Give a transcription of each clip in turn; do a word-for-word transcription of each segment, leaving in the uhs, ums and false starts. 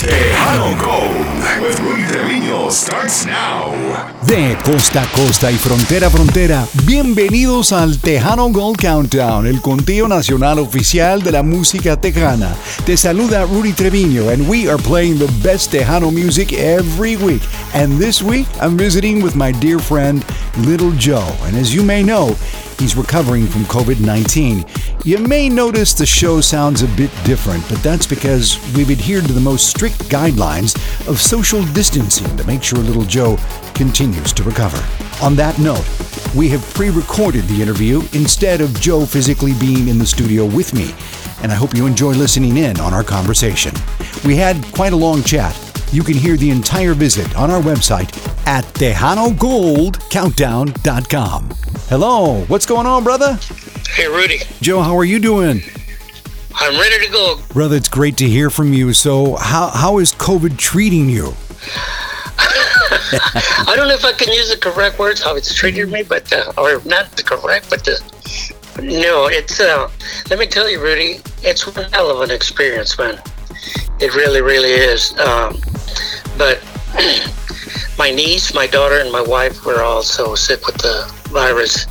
Tejano Gold with Rudy Trevino starts now. De costa a costa y frontera a frontera, bienvenidos al Tejano Gold Countdown, el conteo nacional oficial de la música tejana. Te saluda Rudy Trevino, and we are playing the best Tejano music every week. And this week, I'm visiting with my dear friend, Little Joe. And as you may know, he's recovering from covid nineteen. You may notice the show sounds a bit different, but that's because we've adhered to the most strict guidelines of social distancing to make sure Little Joe continues to recover. On that note, we have pre-recorded the interview instead of Joe physically being in the studio with me, and I hope you enjoy listening in on our conversation. We had quite a long chat. You can hear the entire visit on our website at tejano gold countdown dot com. Hello, what's going on, brother? Hey, Rudy. Joe, how are you doing? I'm ready to go. Brother, it's great to hear from you. So, how how is COVID treating you? I don't know if I can use the correct words, how it's treating me, but, uh, or not the correct, but the, no, it's, uh, let me tell you, Rudy, it's one hell of an experience, man. It really, really is. Um, but my niece, my daughter, and my wife were also sick with the virus,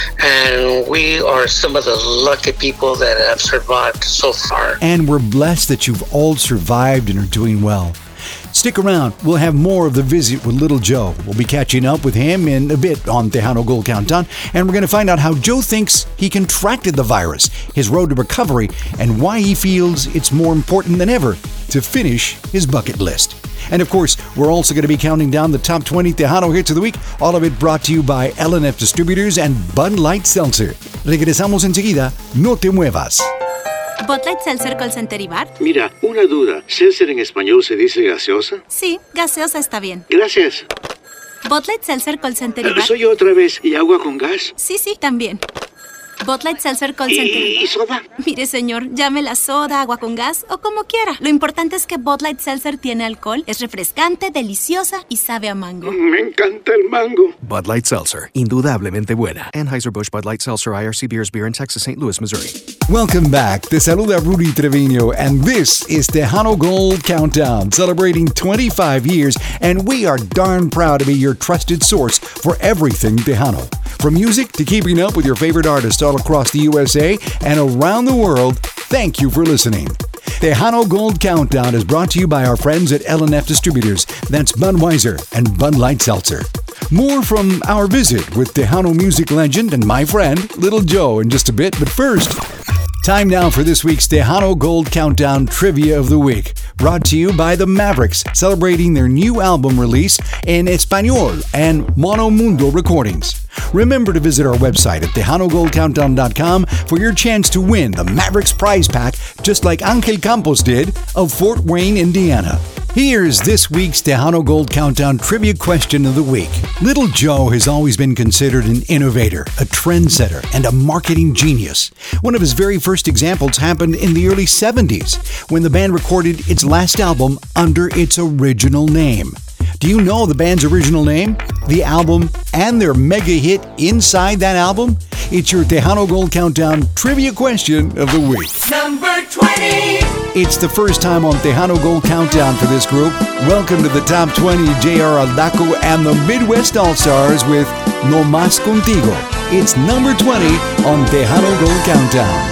and we are some of the lucky people that have survived so far. And we're blessed that you've all survived and are doing well. Stick around. We'll have more of the visit with Little Joe. We'll be catching up with him in a bit on Tejano Gold Countdown, and we're going to find out how Joe thinks he contracted the virus, his road to recovery, and why he feels it's more important than ever to finish his bucket list. And of course, we're also going to be counting down the top twenty Tejano hits of the week, all of it brought to you by L N F Distributors and Bud Light Seltzer. Regresamos enseguida. No te muevas. ¿Bud Light Seltzer Call Center y Bar? Mira, una duda. ¿Seltzer en español se dice gaseosa? Sí, gaseosa está bien. Gracias. ¿Bud Light Seltzer Call Center y Bar? Soy yo otra vez. ¿Y agua con gas? Sí, sí, también. Bud Light Seltzer Call Center y Bar. ¿Y soda? Mire, señor, llame la soda, agua con gas o como quiera. Lo importante es que Bud Light Seltzer tiene alcohol, es refrescante, deliciosa y sabe a mango. Me encanta el mango. Bud Light Seltzer, indudablemente buena. Anheuser-Busch Bud Light Seltzer, I R C Beers, beer in Texas, Saint Louis, Missouri. Welcome back. Te saluda Rudy Trevino, and this is Tejano Gold Countdown, celebrating twenty-five years, and we are darn proud to be your trusted source for everything Tejano. From music to keeping up with your favorite artists all across the U S A and around the world, thank you for listening. Tejano Gold Countdown is brought to you by our friends at L N F Distributors. That's Budweiser and Bud Light Seltzer. More from our visit with Tejano music legend and my friend, Little Joe, in just a bit. But first, time now for this week's Tejano Gold Countdown Trivia of the Week. Brought to you by the Mavericks, celebrating their new album release in Espanol and Mono Mundo Recordings. Remember to visit our website at tejano gold countdown dot com for your chance to win the Mavericks prize pack, just like Angel Campos did of Fort Wayne, Indiana. Here's this week's Tejano Gold Countdown Trivia Question of the Week. Little Joe has always been considered an innovator, a trendsetter, and a marketing genius. One of his very first examples happened in the early seventies, when the band recorded its last album under its original name. Do you know the band's original name, the album, and their mega hit inside that album? It's your Tejano Gold Countdown Trivia Question of the Week. Number twenty. It's the first time on Tejano Gold Countdown for this group. Welcome to the top twenty, J R Aldaco and the Midwest All-Stars with No Más Contigo. It's number twenty on Tejano Gold Countdown.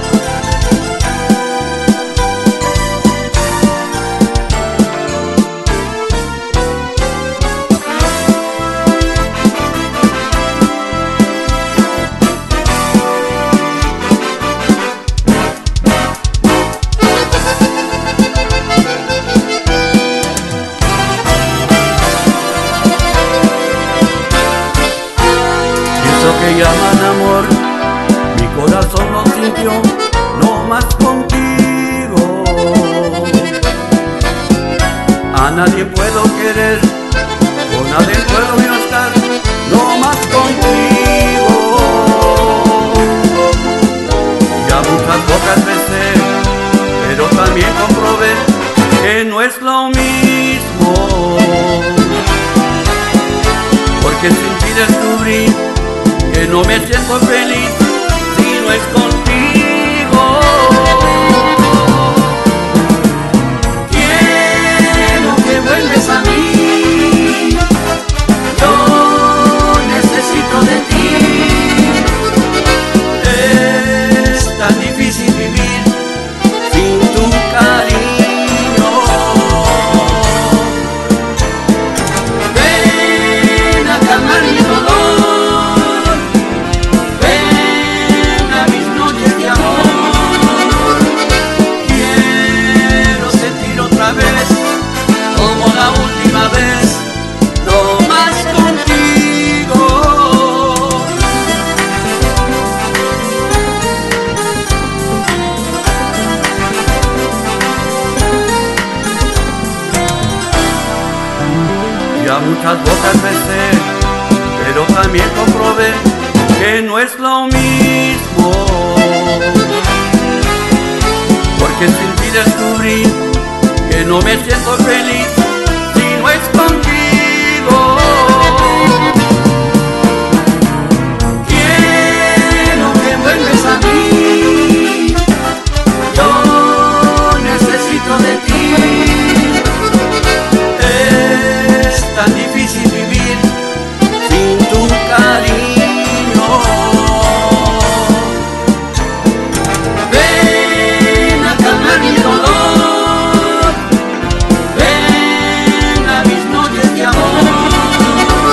Llaman amor, mi corazón lo sintió, no más contigo. A nadie puedo querer, con nadie puedo yo estar, no más contigo. Ya muchas pocas veces, pero también comprobé que no es lo mismo, porque sin ti descubrí que no me siento feliz si no es contigo. Quiero Ya muchas bocas besé, pero también comprobé que no es lo mismo. Porque sin ti descubrí que no me siento feliz si no es contigo. Quiero que vuelves a mí, yo necesito de ti. Es tan difícil vivir sin tu cariño. Ven a calmar mi dolor, ven a mis noches de amor.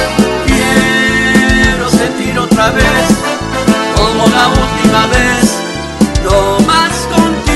Quiero sentir otra vez, como la última vez, no más contigo.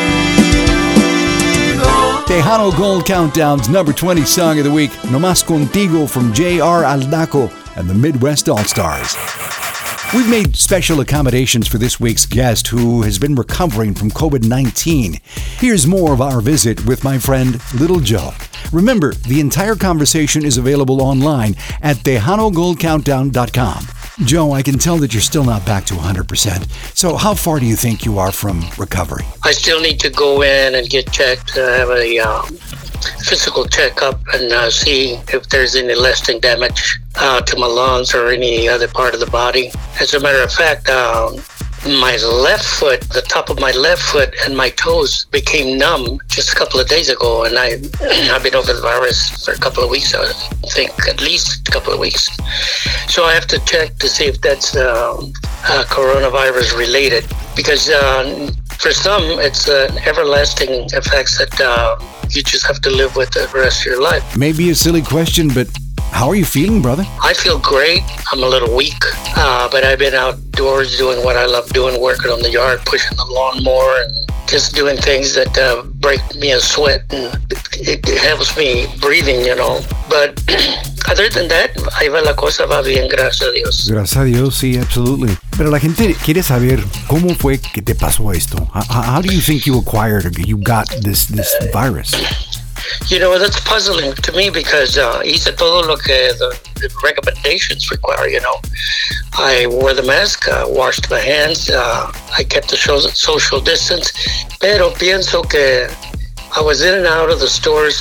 Tejano Gold Countdown's number twenty song of the week, No Mas Contigo from J R Aldaco and the Midwest All-Stars. We've made special accommodations for this week's guest who has been recovering from covid nineteen. Here's more of our visit with my friend Little Joe. Remember, the entire conversation is available online at tejano gold countdown dot com. Joe, I can tell that you're still not back to one hundred percent. So how far do you think you are from recovery? I still need to go in and get checked, uh, have a um, physical checkup and uh, see if there's any lasting damage uh, to my lungs or any other part of the body. As a matter of fact, um, my left foot, the top of my left foot and my toes became numb just a couple of days ago, and I, I've been over the virus for a couple of weeks, I think at least a couple of weeks. So I have to check to see if that's uh, uh, coronavirus related, because uh, for some it's uh, everlasting effects that uh, you just have to live with the rest of your life. Maybe a silly question, but how are you feeling, brother? I feel great. I'm a little weak, uh, but I've been outdoors doing what I love doing, working on the yard, pushing the lawnmower, and just doing things that uh, break me a sweat, and it, it helps me breathing, you know. But other than that, ahí va la cosa, va bien, gracias a Dios. Gracias a Dios, sí, absolutely. Pero la gente quiere saber cómo fue que te pasó esto. How, how do you think you acquired or you got this this virus? You know, that's puzzling to me because uh, hice todo lo que the, the recommendations require, you know. I wore the mask, uh, washed my hands, uh, I kept the social distance, pero pienso que I was in and out of the stores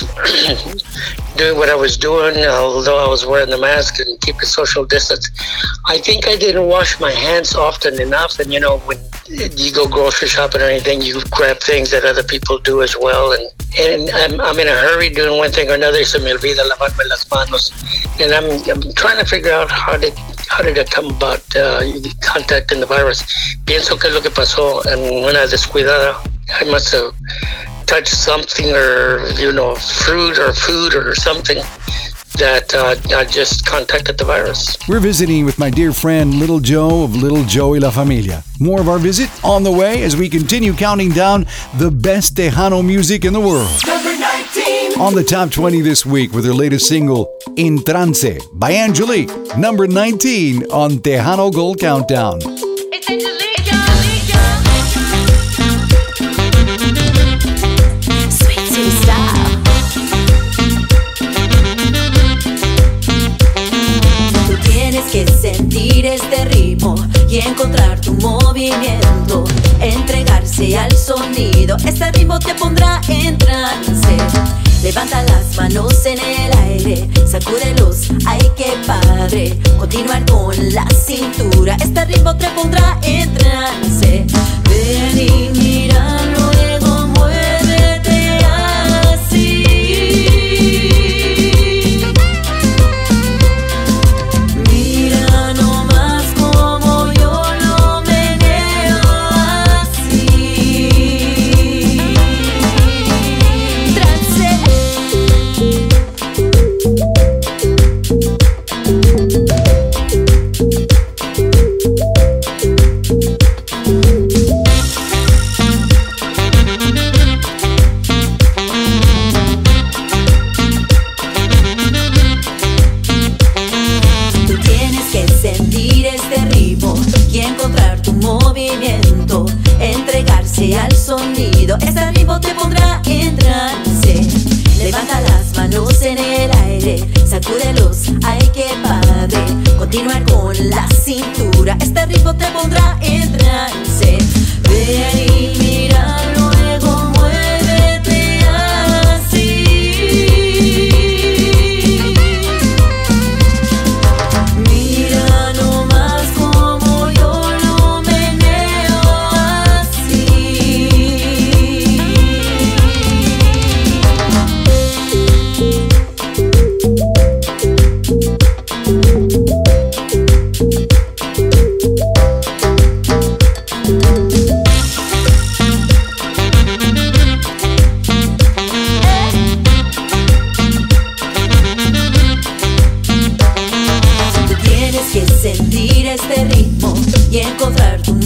doing what I was doing, although I was wearing the mask and keeping social distance. I think I didn't wash my hands often enough, and you know, when you go grocery shopping or anything, you grab things that other people do as well, and and I'm, I'm in a hurry doing one thing or another, se me olvida lavarme las manos, and I'm, I'm trying to figure out how did how did it come about uh, contacting the virus. Pienso que es lo que pasó, and when I descuidada, I must have touched something, or you know, fruit or food or something that uh, I just contacted the virus. We're visiting with my dear friend Little Joe of Little Joe y La Familia. More of our visit on the way as we continue counting down the best Tejano music in the world. Number nineteen. On the top twenty this week with her latest single, In Trance, by Angelique. Number nineteen on Tejano Gold Countdown. It's Angelique. Que sentir este ritmo y encontrar tu movimiento, entregarse al sonido, este ritmo te pondrá en trance. Levanta las manos en el aire, sacúdelos, ay qué padre. Continuar con la cintura, este ritmo te pondrá en trance. Ven y mira, luego muévete así. Al sonido, este ritmo te pondrá en trance. Levanta las manos en el aire,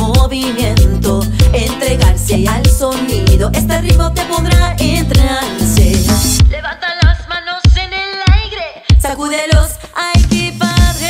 movimiento, entregarse al sonido. Este ritmo te pondrá en trance. Levanta las manos en el aire, Sacúdelos, ay qué padre.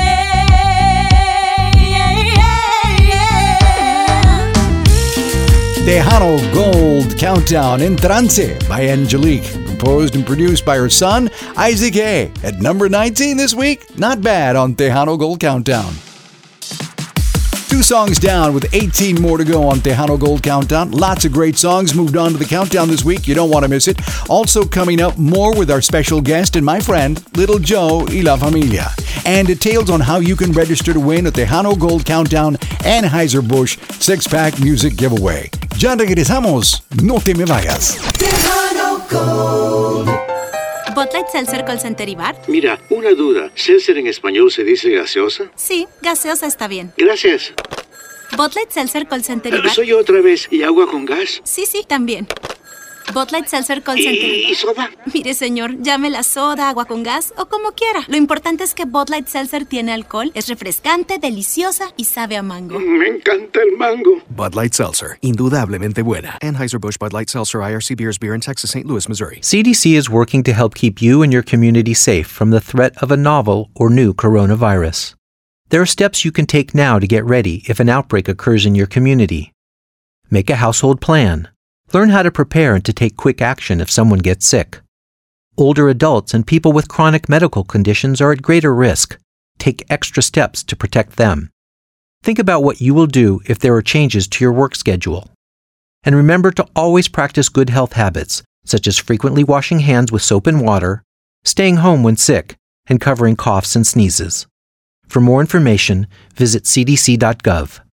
Tejano Gold Countdown in Trance by Angelique, composed and produced by her son, Isaac A. At number nineteen this week, not bad on Tejano Gold Countdown. Two songs down with eighteen more to go on Tejano Gold Countdown. Lots of great songs moved on to the countdown this week. You don't want to miss it. Also coming up, more with our special guest and my friend, Little Joe y la Familia. And details on how you can register to win a Tejano Gold Countdown Anheuser-Busch six-pack music giveaway. Ya regresamos. No te me vayas. Tejano Gold. Bud Light Seltzer Call Center y Bar. Mira, una duda. ¿Seltzer en español se dice gaseosa? Sí, gaseosa está bien. Gracias. Bud Light Seltzer Call Center y Bar. Soy yo otra vez. ¿Y agua con gas? Sí, sí, también. Bud Light Seltzer Call Center y ¿Y, y soda? Mire, señor, llame la soda, agua con gas o como quiera. Lo importante es que Bud Light Seltzer tiene alcohol, es refrescante, deliciosa y sabe a mango. Me encanta el mango. Bud Light Seltzer, indudablemente buena. Anheuser-Busch Bud Light Seltzer I R C Beers Beer in Texas, Saint Louis, Missouri. C D C is working to help keep you and your community safe from the threat of a novel or new coronavirus. There are steps you can take now to get ready if an outbreak occurs in your community. Make a household plan. Learn how to prepare and to take quick action if someone gets sick. Older adults and people with chronic medical conditions are at greater risk. Take extra steps to protect them. Think about what you will do if there are changes to your work schedule. And remember to always practice good health habits, such as frequently washing hands with soap and water, staying home when sick, and covering coughs and sneezes. For more information, visit c d c dot gov.